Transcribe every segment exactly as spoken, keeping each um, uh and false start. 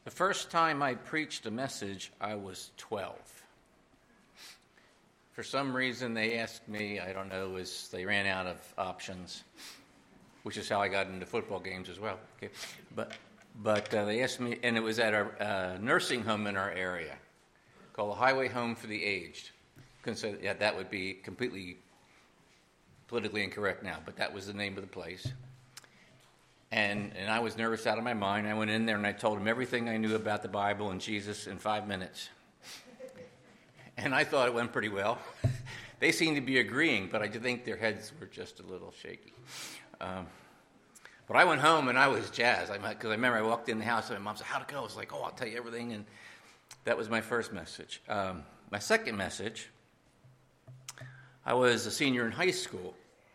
The first time I preached a message, I was twelve. For some reason, they asked me, I don't know, was they ran out of options, which is how I got into football games as well. Okay, But but uh, they asked me, and it was at a uh, nursing home in our area called the Highway Home for the Aged. Couldn't say that, yeah, that would be completely politically incorrect now, but that was the name of the place. And and I was nervous out of my mind. I went in there and I told them everything I knew about the Bible and Jesus in five minutes. And I thought it went pretty well. They seemed to be agreeing, but I think their heads were just a little shaky. Um, but I went home and I was jazzed. Because I, I remember I walked in the house and my mom said, how'd it go? I was like, oh, I'll tell you everything. And that was my first message. Um, my second message, I was a senior in high school.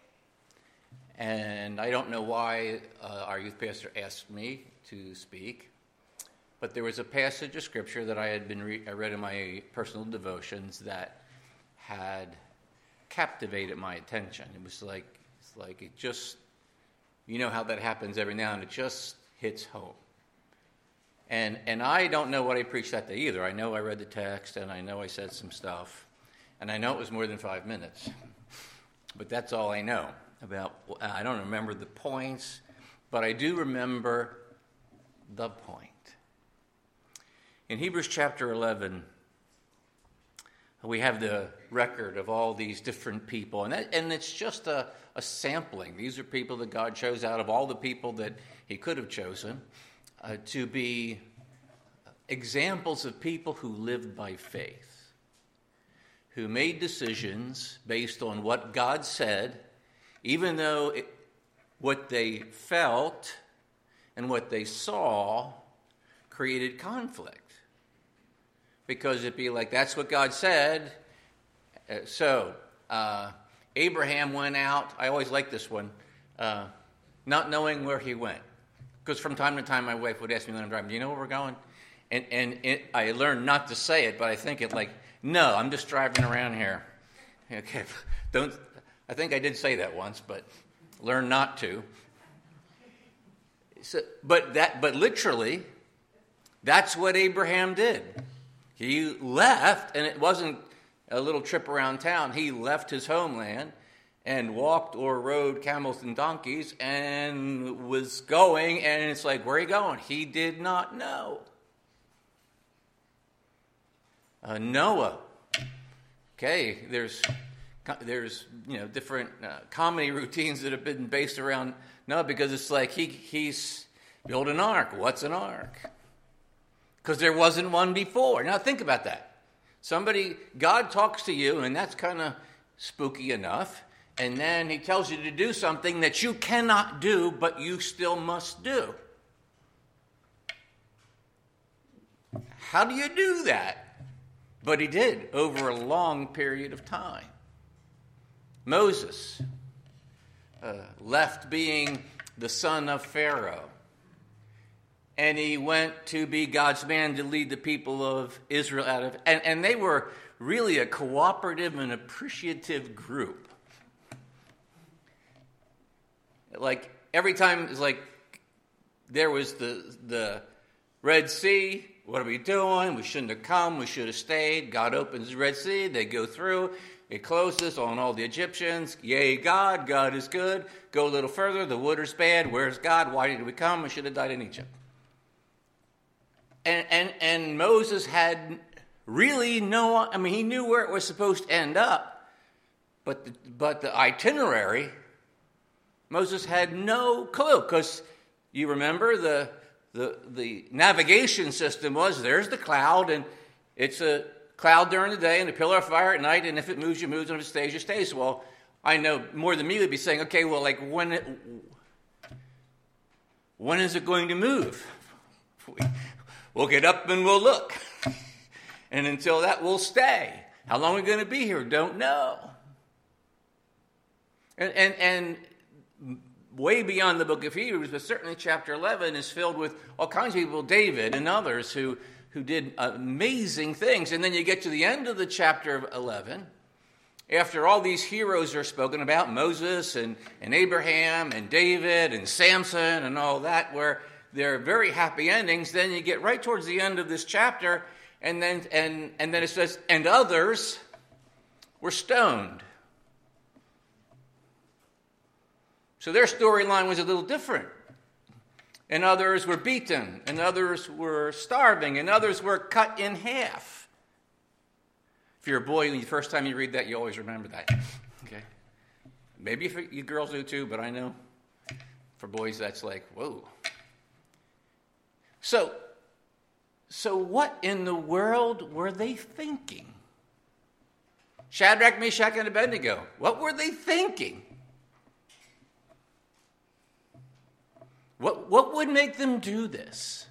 And I don't know why uh, our youth pastor asked me to speak, but there was a passage of scripture that I had been re- I read in my personal devotions that had captivated my attention. It was like it's like it just, you know how that happens every now and it just hits home. And and I don't know what I preached that day either. I know I read the text and I know I said some stuff, and I know it was more than five minutes, but that's all I know. About, I don't remember the points, but I do remember the point. In Hebrews chapter eleven, we have the record of all these different people, and that, and it's just a, a sampling. These are people that God chose out of all the people that he could have chosen uh, to be examples of people who lived by faith, who made decisions based on what God said, even though it, what they felt and what they saw created conflict. Because it'd be like, that's what God said. Uh, so, uh, Abraham went out, I always like this one, uh, not knowing where he went. Because from time to time, my wife would ask me when I'm driving, do you know where we're going? And, and it, I learned not to say it, but I think it like, no, I'm just driving around here. Okay, don't... I think I did say that once, but learn not to. So, but that, but literally, that's what Abraham did. He left, and it wasn't a little trip around town. He left his homeland and walked or rode camels and donkeys and was going, and it's like, where are you going? He did not know. Uh, Noah. Okay, there's... There's, you know, different uh, comedy routines that have been based around Noah, because it's like he he's built an ark. What's an ark? Because there wasn't one before. Now think about that. Somebody, God talks to you, and that's kind of spooky enough, and then he tells you to do something that you cannot do, but you still must do. How do you do that? But he did over a long period of time. Moses uh, left being the son of Pharaoh, and he went to be God's man to lead the people of Israel out of, and, and they were really a cooperative and appreciative group. Like every time, it's like there was the the Red Sea. What are we doing? We shouldn't have come. We should have stayed. God opens the Red Sea. They go through. It closes on all the Egyptians. Yay, God. God is good. Go a little further. The water's bad. Where's God? Why did we come? We should have died in Egypt. And, and, and Moses had really no, I mean, he knew where it was supposed to end up. But the, but the itinerary, Moses had no clue. Because you remember the, the, the navigation system was, there's the cloud, and it's a cloud during the day and a pillar of fire at night, and if it moves, you move, and if it stays, you stays. Well, I know more than me would be saying, okay, well, like, when it, when is it going to move? We'll get up and we'll look. And until that, we'll stay. How long are we going to be here? Don't know. And, and, and way beyond the book of Hebrews, but certainly chapter eleven is filled with all kinds of people, David and others who who did amazing things. And then you get to the end of the chapter of eleven, after all these heroes are spoken about, Moses and, and Abraham and David and Samson and all that, where they're very happy endings. Then you get right towards the end of this chapter, and then and and then it says, and others were stoned. So their storyline was a little different. And others were beaten, and others were starving, and others were cut in half. If you're a boy, the first time you read that, you always remember that. Okay? Maybe if you girls do too, but I know for boys that's like, whoa. So, so what in the world were they thinking? Shadrach, Meshach, and Abednego, what were they thinking? What, what would make them do this?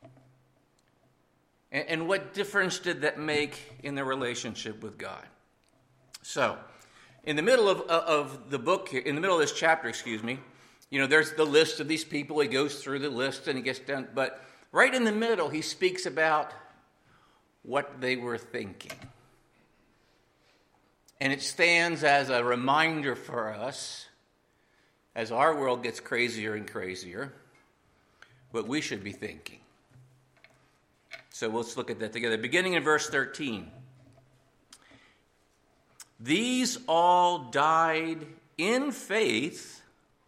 And, and what difference did that make in their relationship with God? So, in the middle of, of the book, here, in the middle of this chapter, excuse me, you know, there's the list of these people. He goes through the list and he gets down. But right in the middle, he speaks about what they were thinking. And it stands as a reminder for us, as our world gets crazier and crazier, what we should be thinking. So let's look at that together. Beginning in verse thirteen. These all died in faith,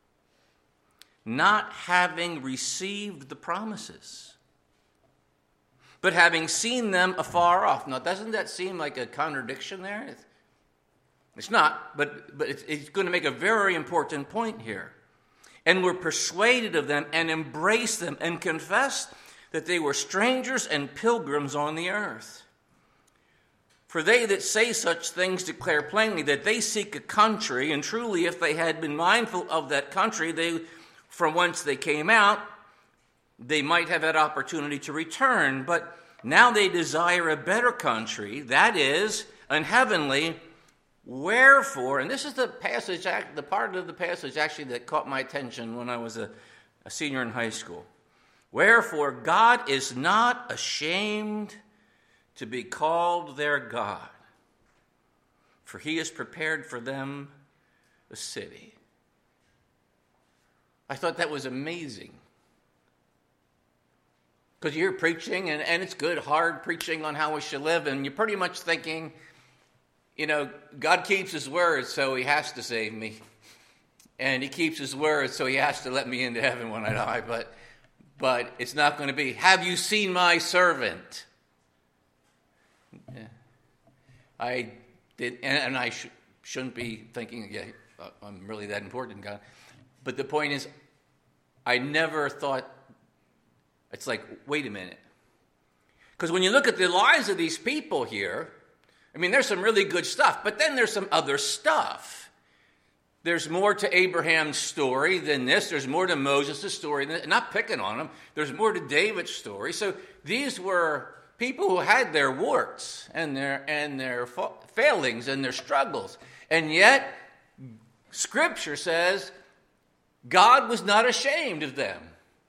not having received the promises, but having seen them afar off. Now, doesn't that seem like a contradiction there? It's, it's not, but, but it's, it's going to make a very important point here. And were persuaded of them and embraced them and confessed that they were strangers and pilgrims on the earth. For they that say such things declare plainly that they seek a country, and truly if they had been mindful of that country they from whence they came out, they might have had opportunity to return. But now they desire a better country, that is, an heavenly. Wherefore, and this is the passage, the part of the passage actually that caught my attention when I was a, a senior in high school. Wherefore, God is not ashamed to be called their God, for he has prepared for them a city. I thought that was amazing. Because you're preaching, and, and it's good, hard preaching on how we should live, and you're pretty much thinking, you know, God keeps his word, so he has to save me. And he keeps his word, so he has to let me into heaven when I die. But, but it's not going to be, have you seen my servant? Yeah. I did, and, and I sh- shouldn't be thinking, yeah, I'm really that important, God. But the point is, I never thought, it's like, wait a minute. Because when you look at the lives of these people here, I mean, there's some really good stuff, but then there's some other stuff. There's more to Abraham's story than this. There's more to Moses' story than this. Not picking on him. There's more to David's story. So these were people who had their warts and their and their fa- failings and their struggles. And yet, Scripture says God was not ashamed of them.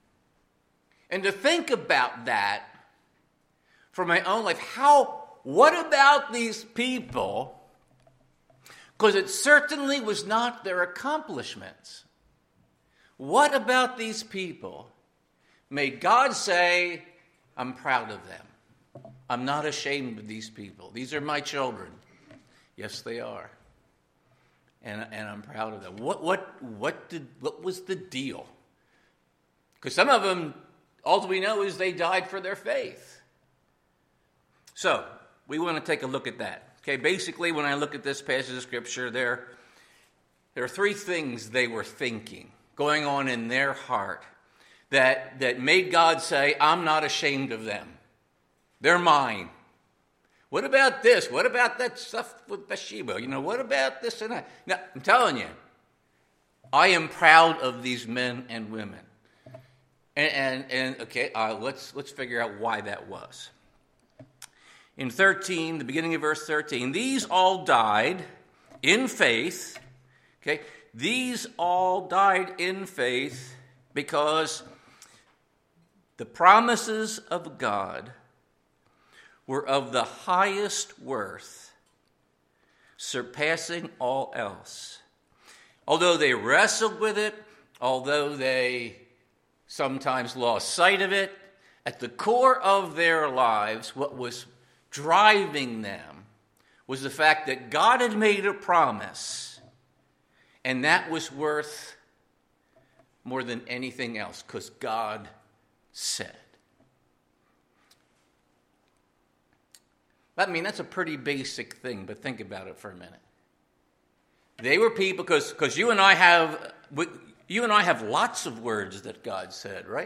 And to think about that for my own life, how... What about these people? Because it certainly was not their accomplishments. What about these people made God say, I'm proud of them. I'm not ashamed of these people. These are my children. Yes, they are. And, and I'm proud of them. What, what, what, did, what was the deal? Because some of them, all we know is they died for their faith. So, we want to take a look at that. Okay, basically, when I look at this passage of Scripture, there, there are three things they were thinking, going on in their heart, that, that made God say, I'm not ashamed of them. They're mine. What about this? What about that stuff with Bathsheba? You know, what about this and that? Now, I'm telling you, I am proud of these men and women. And, and, and okay, uh, let's let's figure out why that was. In thirteen, the beginning of verse thirteen, these all died in faith. Okay, these all died in faith because the promises of God were of the highest worth, surpassing all else. Although they wrestled with it, although they sometimes lost sight of it. At the core of their lives, what was driving them was the fact that God had made a promise, and that was worth more than anything else, because God said. I mean, that's a pretty basic thing, but think about it for a minute. They were people, because because you and I have you and I have lots of words that God said, right?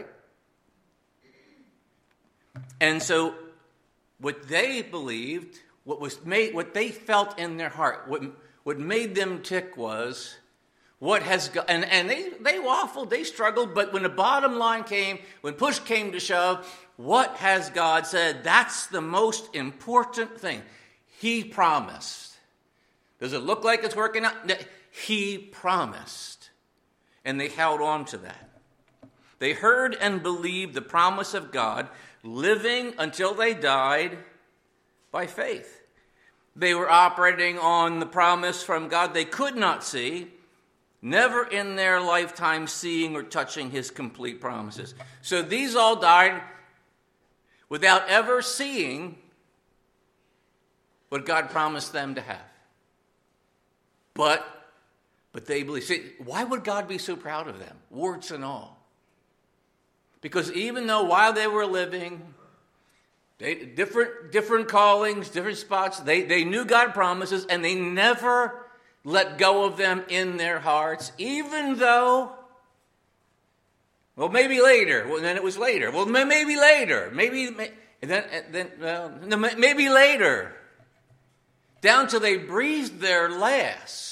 And so, what they believed, what was made, what they felt in their heart, what what made them tick was, what has God, and and they they waffled, they struggled, but when the bottom line came, when push came to shove, what has God said? That's the most important thing. He promised. Does it look like it's working out? He promised. And they held on to that. They heard and believed the promise of God, living until they died by faith. They were operating on the promise from God they could not see, never in their lifetime seeing or touching his complete promises. So these all died without ever seeing what God promised them to have. But, but they believe. See, why would God be so proud of them? Warts and all. Because even though while they were living, they, different, different callings, different spots, they, they knew God promises, and they never let go of them in their hearts, even though, well, maybe later. Well, then it was later. Well, maybe later. Maybe, and then, and then well, maybe later. Down till they breathed their last.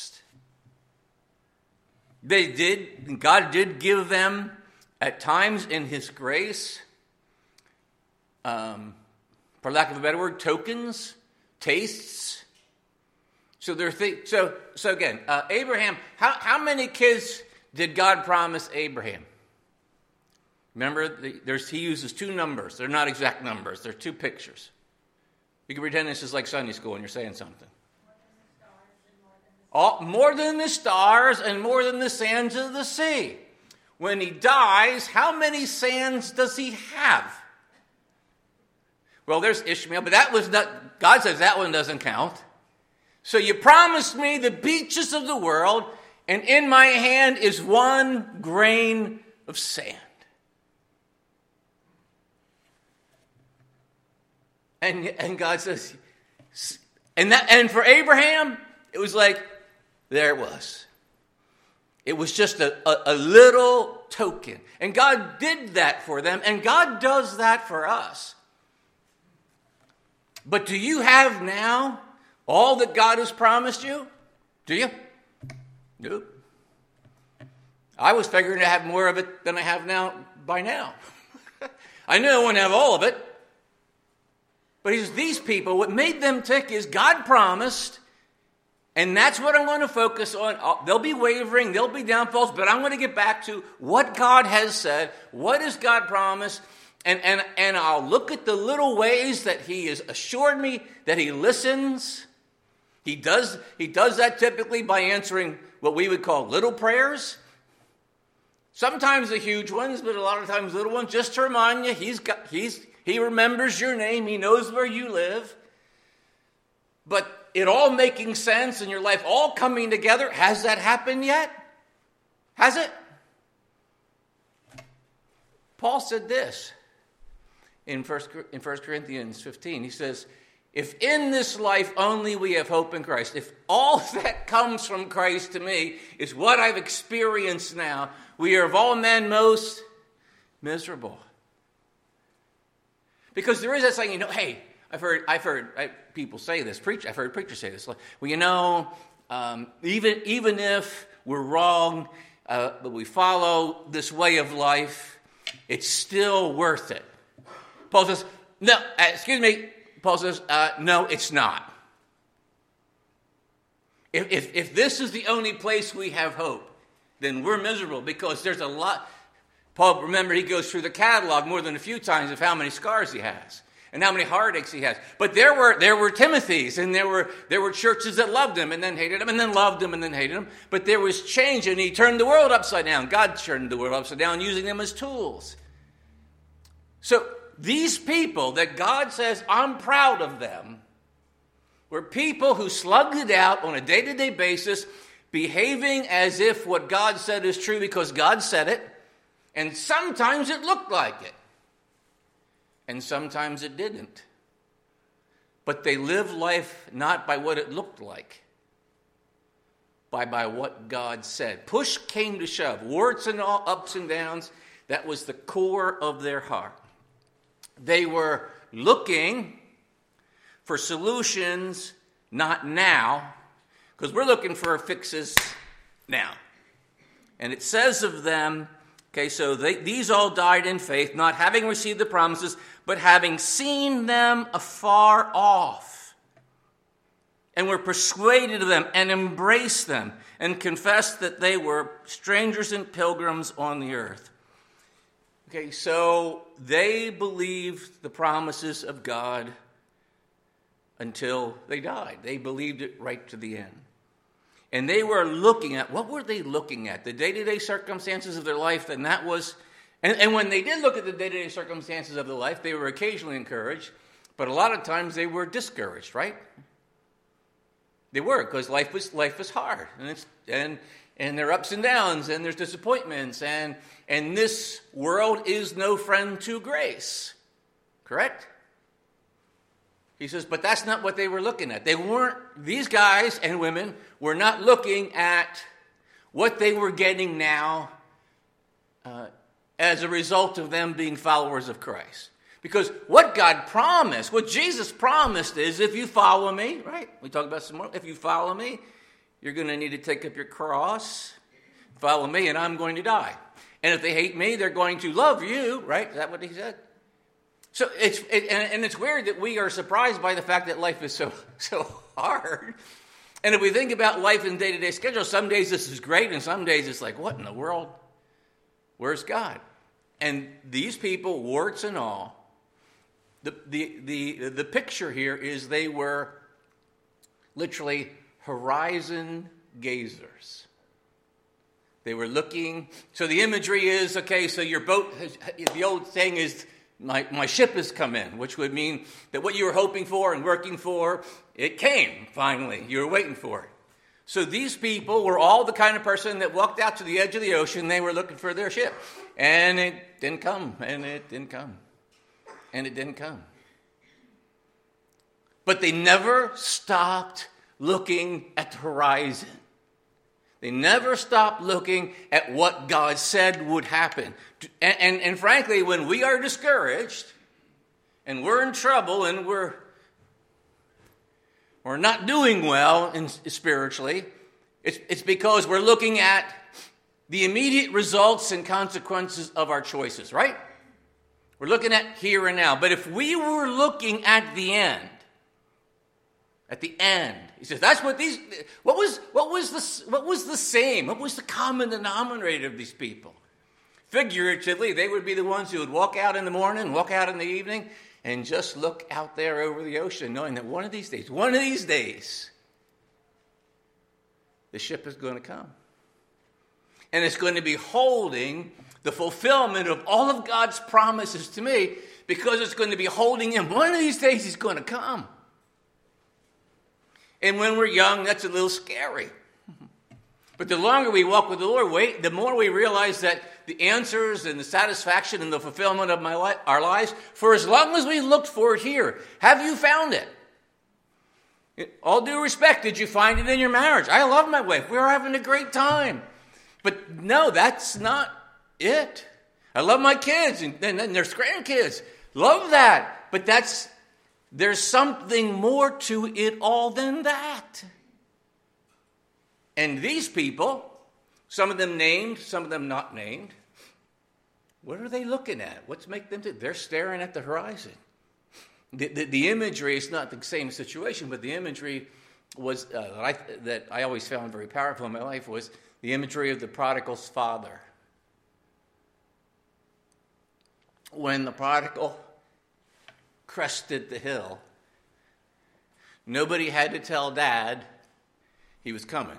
They did, God did give them, at times in his grace, um, for lack of a better word, tokens, tastes. So they're th- so so again, uh, Abraham. How how many kids did God promise Abraham? Remember, the, there's he uses two numbers. They're not exact numbers. They're two pictures. You can pretend this is like Sunday school and you're saying something. All, more than the stars and more than the sands of the sea. When he dies, how many sands does he have? Well, there's Ishmael, but that was not, God says that one doesn't count. So you promised me the beaches of the world, and in my hand is one grain of sand. And, and God says, and that, and for Abraham, it was like, there it was. It was just a, a, a little token. And God did that for them, and God does that for us. But do you have now all that God has promised you? Do you? Nope. I was figuring to have more of it than I have now by now. I knew I wouldn't have all of it. But he says, these people, what made them tick is God promised, and that's what I'm going to focus on. They'll be wavering, there'll be downfalls, but I'm going to get back to what God has said. What has God promised? And, and, and I'll look at the little ways that he has assured me that he listens. He does, he does that typically by answering what we would call little prayers. Sometimes the huge ones, but a lot of times little ones, just to remind you, he's got, he's, he remembers your name. He knows where you live. But it all making sense in your life, all coming together. Has that happened yet? Has it? Paul said this in First Corinthians fifteen. He says, if in this life only we have hope in Christ, if all that comes from Christ to me is what I've experienced now, we are of all men most miserable. Because there is that saying, you know, hey, I've heard, I've heard I, people say this. Preach, I've heard preachers say this. Like, well, you know, um, even even if we're wrong, uh, but we follow this way of life, it's still worth it. Paul says, no, uh, excuse me. Paul says, uh, no, it's not. If, if if this is the only place we have hope, then we're miserable because there's a lot. Paul, remember, he goes through the catalog more than a few times of how many scars he has. and how many heartaches he has. But there were there were Timothys, and there were there were churches that loved him and then hated him, and then loved him and then hated him. But there was change, and he turned the world upside down. God turned the world upside down, using them as tools. So these people that God says, I'm proud of them, were people who slugged it out on a day-to-day basis, behaving as if what God said is true because God said it, and sometimes it looked like it, and sometimes it didn't. But they lived life not by what it looked like, but by what God said. Push came to shove, warts and all, ups and downs. That was the core of their heart. They were looking for solutions, not now, because we're looking for fixes now. And it says of them, okay, so they, these all died in faith, not having received the promises, but having seen them afar off, and were persuaded of them, and embraced them, and confessed that they were strangers and pilgrims on the earth. Okay, so they believed the promises of God until they died. They believed it right to the end. And they were looking at, what were they looking at? The day-to-day circumstances of their life, and that was, and, and when they did look at the day-to-day circumstances of their life, they were occasionally encouraged, but a lot of times they were discouraged, right? They were, because life was life was hard, and it's and and there are ups and downs, and there's disappointments, and and this world is no friend to grace. Correct? He says, but that's not what they were looking at. They weren't, these guys and women were not looking at what they were getting now uh, as a result of them being followers of Christ. Because what God promised, what Jesus promised is, if you follow me, right? We talked about some more. If you follow me, you're going to need to take up your cross, follow me, and I'm going to die. And if they hate me, they're going to love you, right? Is that what he said? So it's it, and, and it's weird that we are surprised by the fact that life is so so hard. And if we think about life in day-to-day schedule, some days this is great, and some days it's like, what in the world? Where's God? And these people, warts and all, the the the the picture here is they were literally horizon gazers. They were looking. So the imagery is, okay, so your boat, has, the old saying is, My, my ship has come in, which would mean that what you were hoping for and working for, it came, finally. You were waiting for it. So these people were all the kind of person that walked out to the edge of the ocean. They were looking for their ship. And it didn't come, and it didn't come, and it didn't come. But they never stopped looking at the horizon. They never stopped looking at what God said would happen. And, and, and frankly, when we are discouraged and we're in trouble and we're, we're not doing well in, spiritually, it's, it's because we're looking at the immediate results and consequences of our choices, right? We're looking at here and now. But if we were looking at the end, at the end, he says, that's what these, what was, what was the, what was the same? What was the common denominator of these people? Figuratively, they would be the ones who would walk out in the morning, walk out in the evening, and just look out there over the ocean, knowing that one of these days, one of these days, the ship is going to come. And it's going to be holding the fulfillment of all of God's promises to me, because it's going to be holding him. One of these days, he's going to come. And when we're young, that's a little scary. But the longer we walk with the Lord, wait, the more we realize that the answers and the satisfaction and the fulfillment of my li- our lives, for as long as we looked for it here, have you found it? In all due respect, did you find it in your marriage? I love my wife. We were having a great time. But no, that's not it. I love my kids and, and, and their grandkids. Love that. But that's there's something more to it all than that. And these people, some of them named, some of them not named, what are they looking at? What's making them do? They're staring at the horizon. The, the, the imagery is not the same situation, but the imagery was uh, that, I, that I always found very powerful in my life was the imagery of the prodigal's father. When the prodigal crested the hill, nobody had to tell Dad he was coming.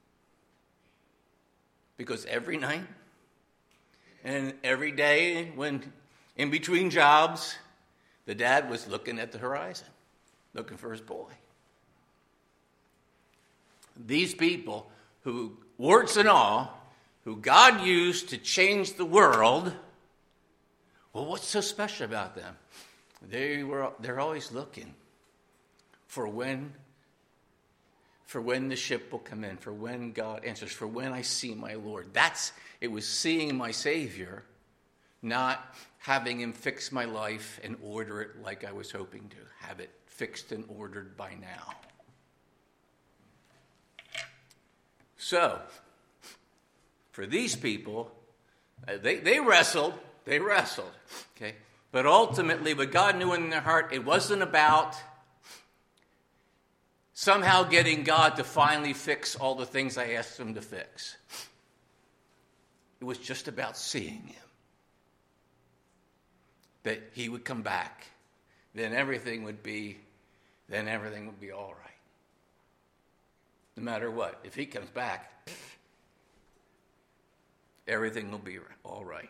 Because every night and every day when in between jobs, the dad was looking at the horizon, looking for his boy. These people who, warts and all, who God used to change the world, well, what's so special about them? They were, they're always looking for when, for when the ship will come in, for when God answers, for when I see my Lord. That's, it was seeing my Savior, not having him fix my life and order it like I was hoping to have it fixed and ordered by now. So, for these people, they, they wrestled, they wrestled, okay? But ultimately, what God knew in their heart, it wasn't about somehow getting God to finally fix all the things I asked him to fix. It was just about seeing him. That he would come back. Then everything would be, then everything would be all right. No matter what. If he comes back, everything will be all right.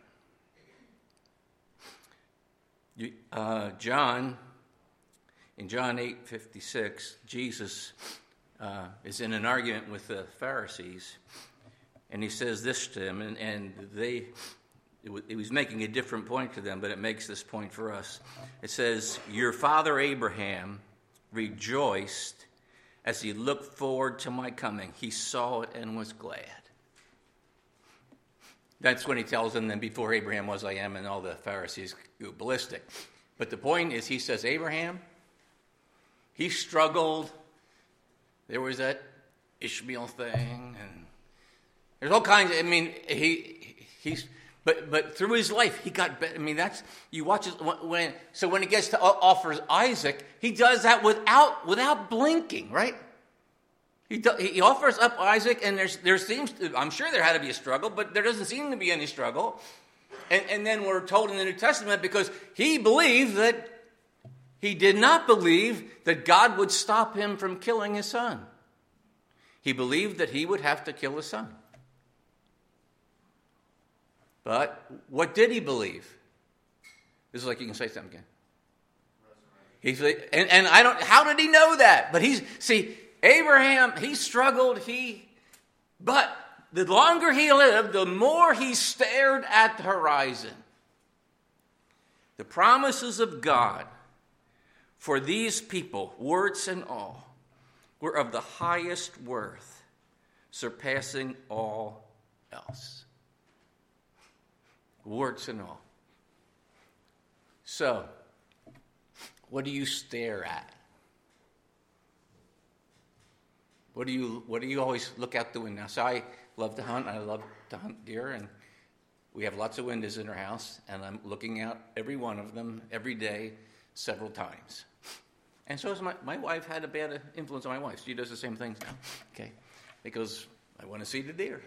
You, uh, John, in John eight fifty-six, Jesus uh, is in an argument with the Pharisees, and he says this to them, and, and they, it was, it was making a different point to them, but it makes this point for us. It says, "Your father Abraham rejoiced as he looked forward to my coming. He saw it and was glad." That's when he tells them, then before Abraham was, I am, and all the Pharisees go ballistic. But the point is, he says, Abraham, he struggled. There was that Ishmael thing, and there's all kinds of, I mean, he, he's, but but through his life, he got better. I mean, that's, you watch it, when, so when he gets to offer Isaac, he does that without, without blinking, right? He, do, he offers up Isaac, and there's, there seems to, I'm sure there had to be a struggle, but there doesn't seem to be any struggle. And, and then we're told in the New Testament, because he believed that, he did not believe that God would stop him from killing his son. He believed that he would have to kill his son. But what did he believe? This is like you can say something again. He's, and, and I don't, how did he know that? But he's, see, Abraham, he struggled, he, but the longer he lived, the more he stared at the horizon. The promises of God for these people, warts and all, were of the highest worth, surpassing all else. Warts and all. So, what do you stare at? What do you what do you always look out the window? So I love to hunt. I love to hunt deer, and we have lots of windows in our house, and I'm looking out every one of them every day, several times. And so is my, my wife had a bad influence on my wife. She does the same things now, okay? Because I want to see the deer.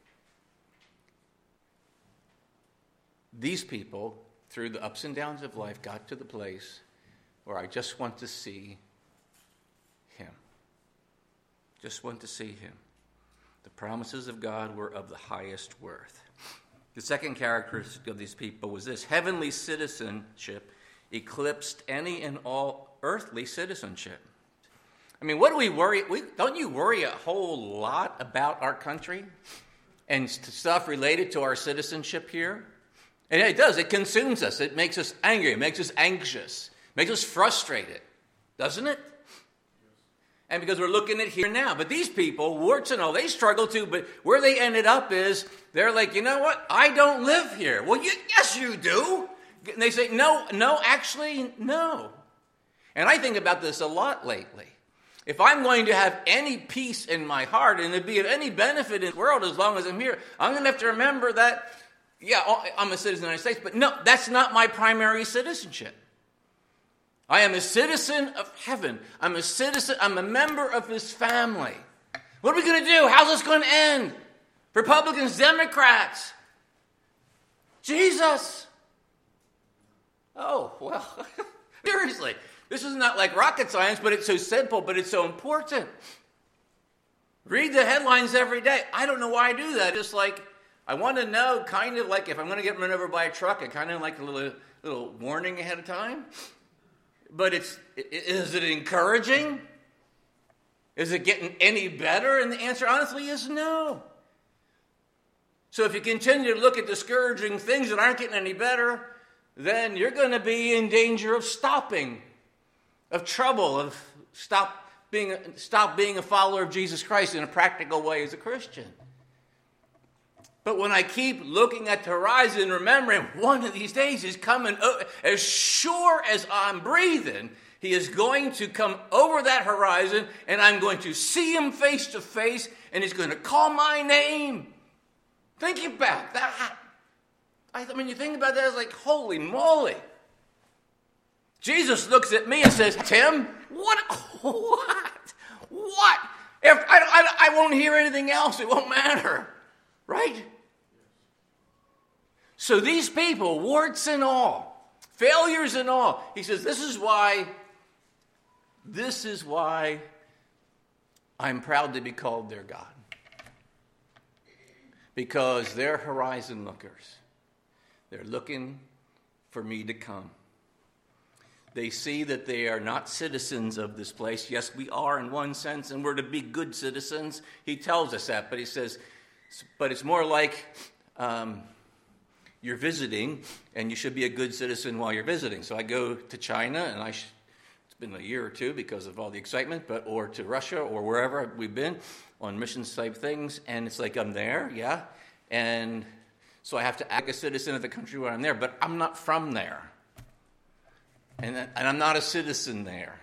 These people, through the ups and downs of life, got to the place where I just want to see him. Just want to see him. The promises of God were of the highest worth. The second characteristic of these people was this: heavenly citizenship eclipsed any and all earthly citizenship. I mean, what do we worry? We, don't you worry a whole lot about our country and stuff related to our citizenship here? And it does. It consumes us. It makes us angry. It makes us anxious. It makes us frustrated. Doesn't it? And because we're looking at here now. But these people, warts and all, they struggle too. But where they ended up is, they're like, you know what? I don't live here. Well, you, yes, you do. And they say, no, no, actually, no. And I think about this a lot lately. If I'm going to have any peace in my heart and to be of any benefit in the world as long as I'm here, I'm going to have to remember that, yeah, I'm a citizen of the United States, but no, that's not my primary citizenship. I am a citizen of heaven. I'm a citizen, I'm a member of his family. What are we going to do? How's this going to end? Republicans, Democrats, Jesus. Oh, well, you're seriously. This is not like rocket science, but it's so simple, but it's so important. Read the headlines every day. I don't know why I do that. Just like, I want to know, kind of like if I'm going to get run over by a truck, I kind of like a little, little warning ahead of time. But it's, is it encouraging? Is it getting any better? And the answer, honestly, is no. So if you continue to look at discouraging things that aren't getting any better, then you're going to be in danger of stopping, of trouble, of stop being, stop being a follower of Jesus Christ in a practical way as a Christian. But when I keep looking at the horizon, remembering one of these days is coming, as sure as I'm breathing, he is going to come over that horizon, and I'm going to see him face to face, and he's going to call my name. Think about that. I mean, you think about that, it's like, holy moly. Jesus looks at me and says, Tim, what? What? What? If I, I, I won't hear anything else. It won't matter. Right? So these people, warts and all, failures and all, he says, this is why, this is why I'm proud to be called their God. Because they're horizon lookers. They're looking for me to come. They see that they are not citizens of this place. Yes, we are in one sense, and we're to be good citizens. He tells us that, but he says, but it's more like um, you're visiting, and you should be a good citizen while you're visiting. So I go to China, and I sh- it's been a year or two because of all the excitement, but or to Russia or wherever we've been on missions type things, and it's like I'm there, yeah, and so I have to act as a citizen of the country where I'm there, but I'm not from there, and and I'm not a citizen there.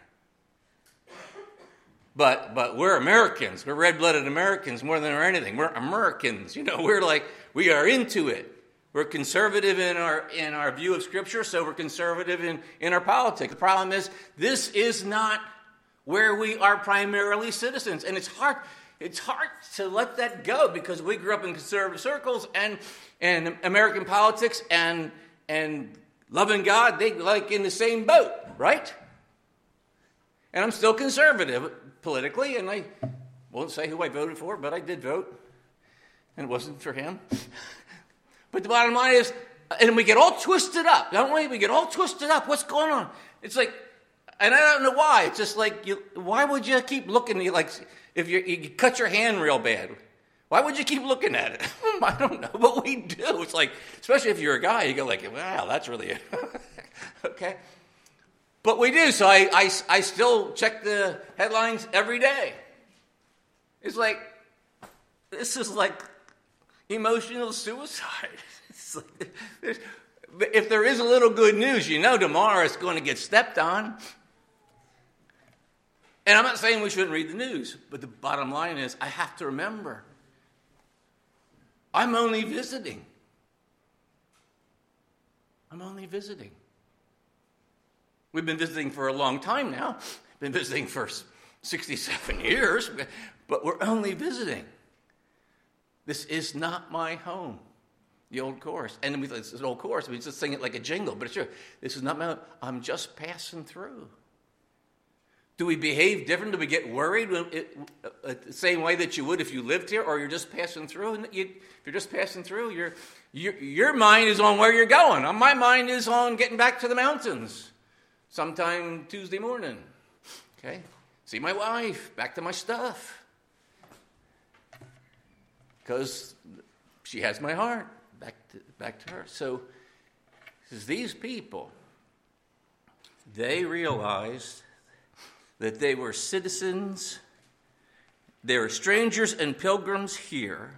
But but we're Americans. We're red-blooded Americans more than we're anything. We're Americans. You know, we're like, we are into it. We're conservative in our in our view of Scripture, so we're conservative in, in our politics. The problem is, this is not where we are primarily citizens. And it's hard it's hard to let that go because we grew up in conservative circles and, and American politics and and loving God, they like in the same boat, right? And I'm still conservative politically, and I won't say who I voted for, but I did vote, and it wasn't for him. But the bottom line is, and we get all twisted up, don't we? We get all twisted up. What's going on? It's like, and I don't know why. It's just like, you, why would you keep looking? Like, if you, you cut your hand real bad, why would you keep looking at it? I don't know, but we do. It's like, especially if you're a guy, you go like, wow, that's really it. Okay. But we do, so I, I, I still check the headlines every day. It's like, this is like emotional suicide. It's like, if there is a little good news, you know tomorrow it's going to get stepped on. And I'm not saying we shouldn't read the news, but the bottom line is I have to remember, I'm only visiting. I'm only visiting. We've been visiting for a long time now. Been visiting for sixty-seven years, but we're only visiting. This is not my home. The old chorus. And it's an old chorus. We just sing it like a jingle, but it's true. This is not my home. I'm just passing through. Do we behave different? Do we get worried when it, uh, the same way that you would if you lived here, or you're just passing through? And you, if you're just passing through, your your your mind is on where you're going. My mind is on getting back to the mountains. Sometime Tuesday morning, okay? See my wife, back to my stuff. Because she has my heart, back to, back to her. So, these people, they realized that they were citizens, they were strangers and pilgrims here.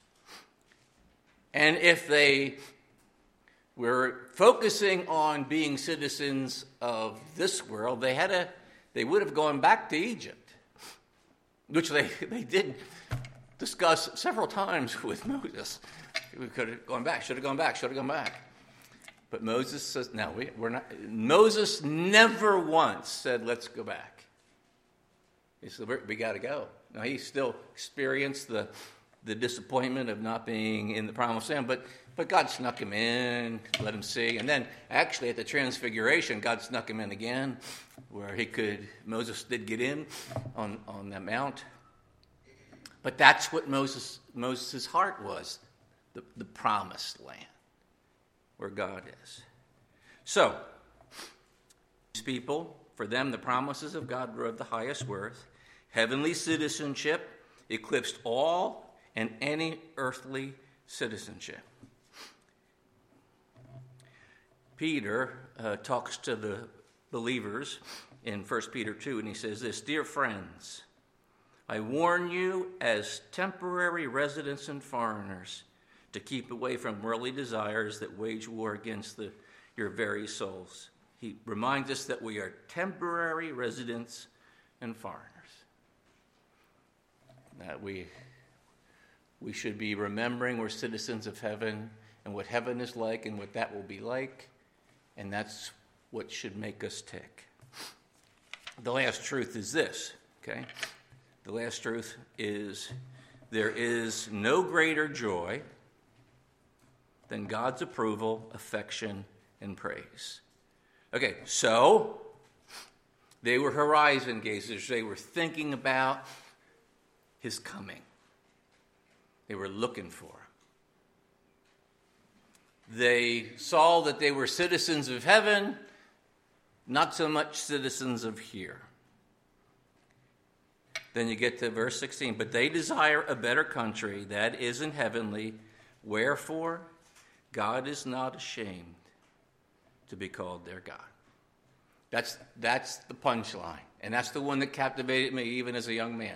And if they were focusing on being citizens of this world, they had a, they would have gone back to Egypt, which they, they did discuss several times with Moses. We could have gone back, should have gone back, should have gone back. But Moses says, no, we, we're not. Moses never once said, let's go back. He said, we got to go. Now, he still experienced the the disappointment of not being in the promised land, but but God snuck him in, let him see. And then actually at the Transfiguration, God snuck him in again, where he could, Moses did get in on, on that mount. But that's what Moses Moses' heart was, the, the promised land, where God is. So, these people, for them, the promises of God were of the highest worth. Heavenly citizenship eclipsed all and any earthly citizenship. Peter uh, talks to the believers in First Peter two, and he says this, "Dear friends, I warn you as temporary residents and foreigners to keep away from worldly desires that wage war against the, your very souls." He reminds us that we are temporary residents and foreigners. That we, we should be remembering we're citizens of heaven and what heaven is like and what that will be like. And that's what should make us tick. The last truth is this, okay? The last truth is there is no greater joy than God's approval, affection, and praise. Okay, so they were horizon gazers. They were thinking about his coming. They were looking for him. They saw that they were citizens of heaven, not so much citizens of here. Then you get to verse sixteen. But they desire a better country that isn't heavenly. Wherefore, God is not ashamed to be called their God. That's, that's the punchline. And that's the one that captivated me even as a young man.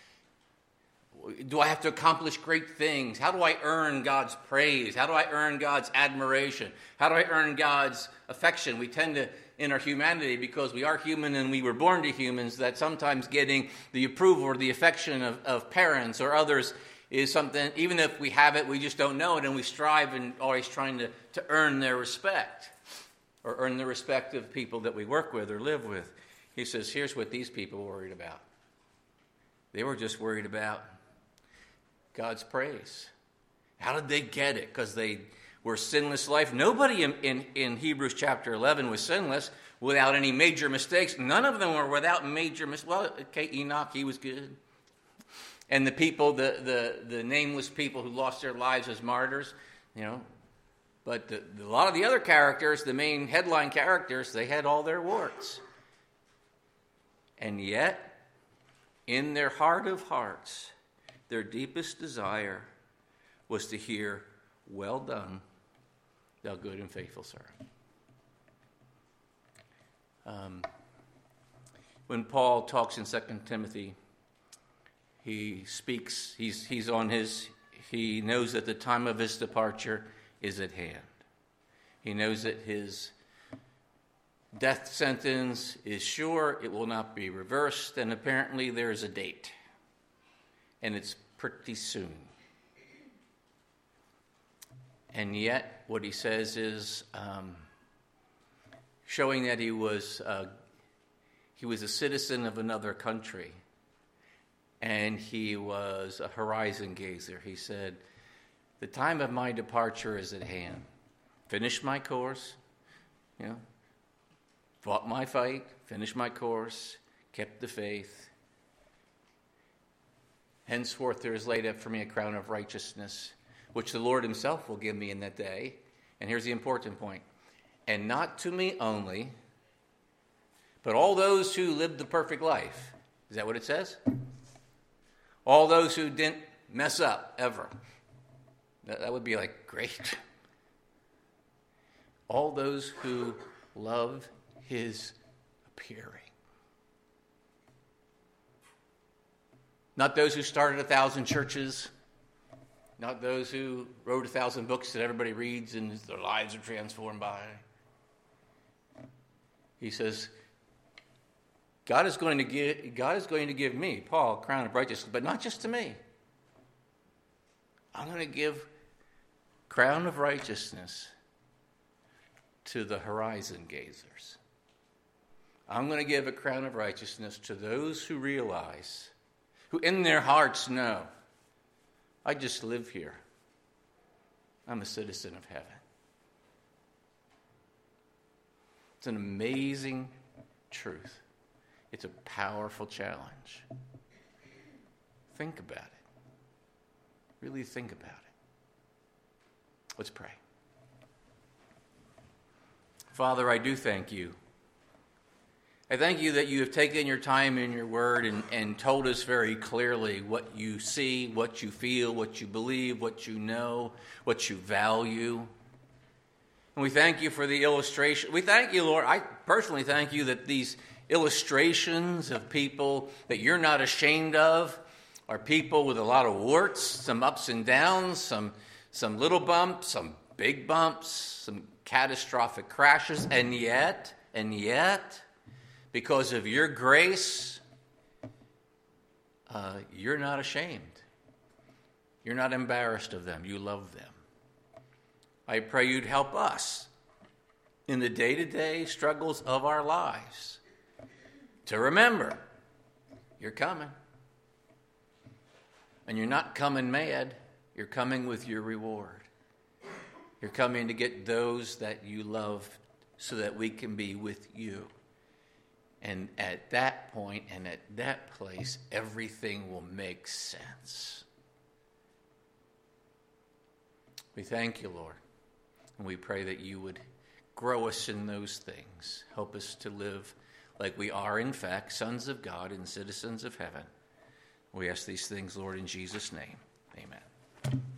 Do I have to accomplish great things? How do I earn God's praise? How do I earn God's admiration? How do I earn God's affection? We tend to, in our humanity, because we are human and we were born to humans, that sometimes getting the approval or the affection of, of parents or others is something, even if we have it, we just don't know it, and we strive and always trying to, to earn their respect or earn the respect of people that we work with or live with. He says, here's what these people were worried about. They were just worried about God's praise. How did they get it? Because they were sinless life. Nobody in, in, in Hebrews chapter eleven was sinless without any major mistakes. None of them were without major mistakes. Well, okay, Enoch, he was good. And the people, the, the, the nameless people who lost their lives as martyrs, you know. But the, the, a lot of the other characters, the main headline characters, they had all their warts. And yet, in their heart of hearts, their deepest desire was to hear, "Well done, thou good and faithful servant." Um, when Paul talks in Second Timothy, he speaks, he's, he's on his, he knows that the time of his departure is at hand. He knows that his death sentence is sure, it will not be reversed, and apparently there is a date. And it's pretty soon. And yet, what he says is um, showing that he was uh, he was a citizen of another country, and he was a horizon gazer. He said, "The time of my departure is at hand. Finished my course, you know, fought my fight, finished my course, kept the faith. Henceforth there is laid up for me a crown of righteousness, which the Lord himself will give me in that day." And here's the important point. "And not to me only, but all those who lived the perfect life." Is that what it says? All those who didn't mess up ever. That, that would be like, great. All those who love his appearing. Not those who started a thousand churches, not those who wrote a thousand books that everybody reads and their lives are transformed by. He says, God is going to give, God is going to give me, Paul, a crown of righteousness, but not just to me. I'm going to give crown of righteousness to the horizon gazers. I'm going to give a crown of righteousness to those who realize, who in their hearts know I just live here. I'm a citizen of heaven. It's an amazing truth. It's a powerful challenge. Think about it. Really think about it. Let's pray. Father, I do thank you. I thank you that you have taken your time in your word and, and told us very clearly what you see, what you feel, what you believe, what you know, what you value. And we thank you for the illustration. We thank you, Lord. I personally thank you that these illustrations of people that you're not ashamed of are people with a lot of warts, some ups and downs, some, some little bumps, some big bumps, some catastrophic crashes, and yet, and yet, because of your grace, uh, you're not ashamed. You're not embarrassed of them. You love them. I pray you'd help us in the day-to-day struggles of our lives to remember you're coming. And you're not coming mad. You're coming with your reward. You're coming to get those that you love so that we can be with you. And at that point and at that place, everything will make sense. We thank you, Lord. And we pray that you would grow us in those things. Help us to live like we are, in fact, sons of God and citizens of heaven. We ask these things, Lord, in Jesus' name. Amen.